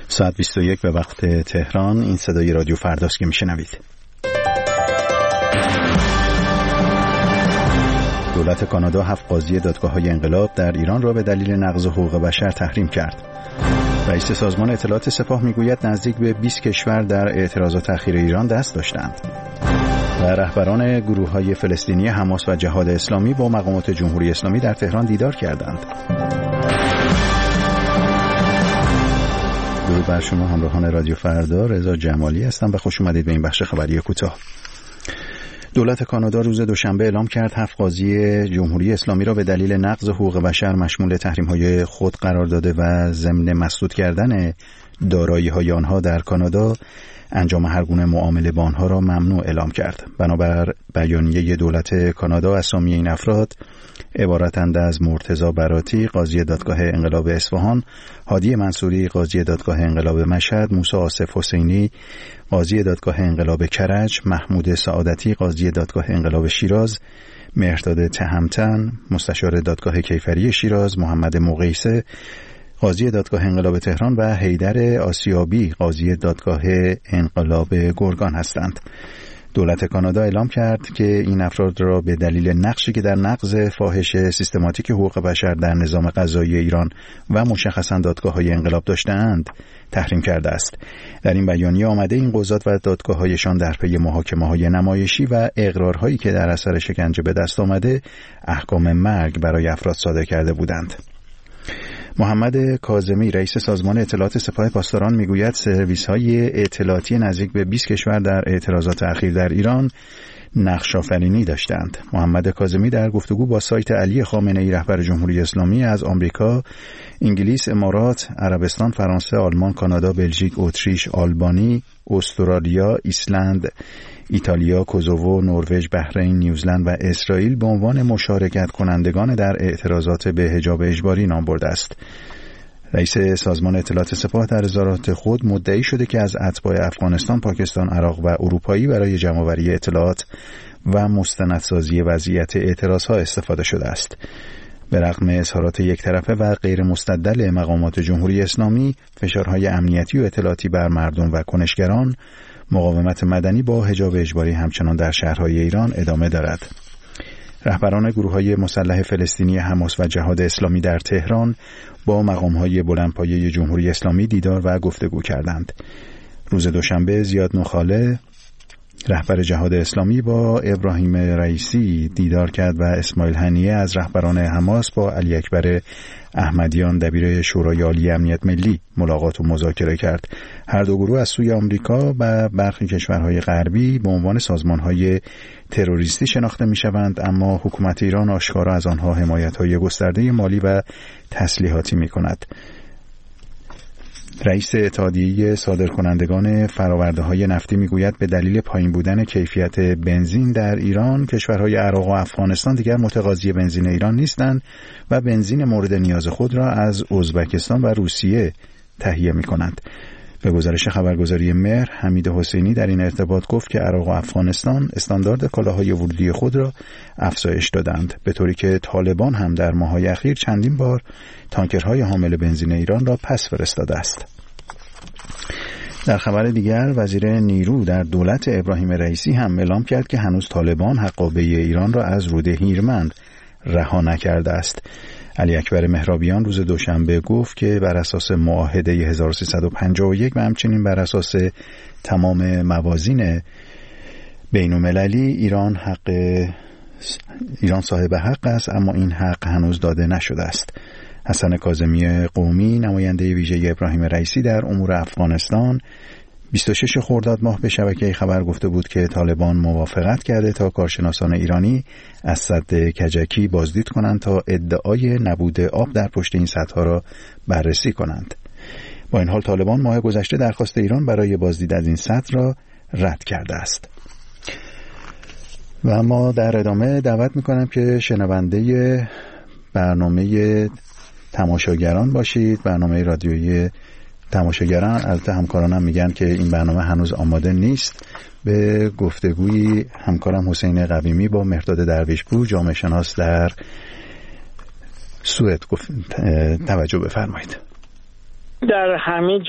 ساعت 21 به وقت تهران. این صدای رادیو فرداست که میشنوید. دولت کانادا 7 قاضی دادگاه‌های انقلاب در ایران را به دلیل نقض حقوق بشر تحریم کرد. رئیس سازمان اطلاعات سپاه میگوید نزدیک به 20 کشور در اعتراضات تأخیر ایران دست داشتند. و رهبران گروه‌های فلسطینی حماس و جهاد اسلامی با مقامات جمهوری اسلامی در تهران دیدار کردند. درود بر شما همراهان رادیو فردا، رضا جمالی هستم و خوش اومدید به این بخش خبری کوتاه. دولت کانادا روز دوشنبه اعلام کرد 7 قاضی جمهوری اسلامی را به دلیل نقض حقوق بشر مشمول تحریم‌های خود قرار داده و ضمن مسدود کردن دارایی‌های آنها در کانادا انجام هر گونه معامله با آنها را ممنوع اعلام کرد. بنابر بیانیه دولت کانادا اسامی این افراد عبارتند از مرتضی براتی قاضی دادگاه انقلاب اصفهان، هادی منصوری قاضی دادگاه انقلاب مشهد، موسی آصف حسینی قاضی دادگاه انقلاب کرج، محمود سعادتی قاضی دادگاه انقلاب شیراز، مهرداد تهمتن مستشار دادگاه کیفری شیراز، محمد مقیسه قاضی دادگاه انقلاب تهران و حیدر آسیابی قاضی دادگاه انقلاب گرگان هستند. دولت کانادا اعلام کرد که این افراد را به دلیل نقشی که در نقض فاحش سیستماتیک حقوق بشر در نظام قضایی ایران و مشخصاً دادگاه‌های انقلاب داشته‌اند تحریم کرده است. در این بیانیه آمده این قضات و دادگاه‌هایشان در پی محاکمه‌های نمایشی و اقرارهایی که در اثر شکنجه به دست آمده احکام مرگ برای افراد صادر کرده بودند. محمد کاظمی رئیس سازمان اطلاعات سپاه پاسداران میگوید سرویس‌های اطلاعاتی نزدیک به 20 کشور در اعتراضات اخیر در ایران نقش آفرینی داشتند. محمد کاظمی در گفتگو با سایت علی خامنه‌ای رهبر جمهوری اسلامی از آمریکا، انگلیس، امارات، عربستان، فرانسه، آلمان، کانادا، بلژیک، اتریش، آلبانی، استرالیا، ایسلند، ایتالیا، کوزوو، نروژ، بحرین، نیوزلند و اسرائیل به عنوان مشارکت کنندگان در اعتراضات به حجاب اجباری نام برده است. رئیس سازمان اطلاعات سپاه در اظهارات خود مدعی شده که از اتباع افغانستان، پاکستان، عراق و اروپایی برای جمع‌آوری اطلاعات و مستندسازی وضعیت اعتراضها استفاده شده است. به رغم اظهارات یک طرفه و غیر مستدل مقامات جمهوری اسلامی، فشارهای امنیتی و اطلاعاتی بر مردم و کنشگران، مقاومت مدنی با حجاب اجباری همچنان در شهرهای ایران ادامه دارد. رهبران گروه‌های مسلح فلسطینی حماس و جهاد اسلامی در تهران با مقام‌های بلندپایه جمهوری اسلامی دیدار و گفتگو کردند. روز دوشنبه زیاد نخاله رهبر جهاد اسلامی با ابراهیم رئیسی دیدار کرد و اسماعیل هنیه از رهبران حماس با علی اکبر احمدیان دبیر شورای عالی امنیت ملی ملاقات و مذاکره کرد. هر دو گروه از سوی آمریکا و برخی کشورهای غربی به عنوان سازمانهای تروریستی شناخته می‌شوند، اما حکومت ایران آشکارا از آنها حمایت‌های گسترده مالی و تسلیحاتی می‌کند. رئیس اتحادیه صادرکنندگان فرآورده‌های نفتی میگوید به دلیل پایین بودن کیفیت بنزین در ایران، کشورهای عراق و افغانستان دیگر متقاضی بنزین ایران نیستند و بنزین مورد نیاز خود را از ازبکستان و روسیه تهیه می‌کنند. به گزارش خبرگزاری مهر، حمید حسینی در این ارتباط گفت که عراق و افغانستان استاندارد کالاهای ورودی خود را افزایش دادند، به طوری که طالبان هم در ماه‌های اخیر چندین بار تانکرهای حامل بنزین ایران را پس فرستاده است. در خبر دیگر، وزیر نیرو در دولت ابراهیم رئیسی هم اعلام کرد که هنوز طالبان حقابه ایران را از رود هیرمند رها نکرده است. علی اکبر مهرابیان روز دوشنبه گفت که بر اساس معاهده 1351 و همچنین بر اساس تمام موازین بین‌المللی ایران صاحب حق است، اما این حق هنوز داده نشده است. حسن کاظمی قومی نماینده ویژه ابراهیم رئیسی در امور افغانستان 26 خرداد ماه به شبکه خبر گفته بود که طالبان موافقت کرده تا کارشناسان ایرانی از سد کجکی بازدید کنند تا ادعای نبود آب در پشت این سدها را بررسی کنند. با این حال طالبان ماه گذشته درخواست ایران برای بازدید از این سد را رد کرده است. و ما در ادامه دعوت میکنم که شنونده برنامه تماشاگران باشید. برنامه رادیویی تماشاگران، البته همکارانم میگن که این برنامه هنوز آماده نیست. به گفتگوی همکارم حسین قویمی با مهرداد درویشپور جامعه شناس در سوئد توجه بفرمایید. در همه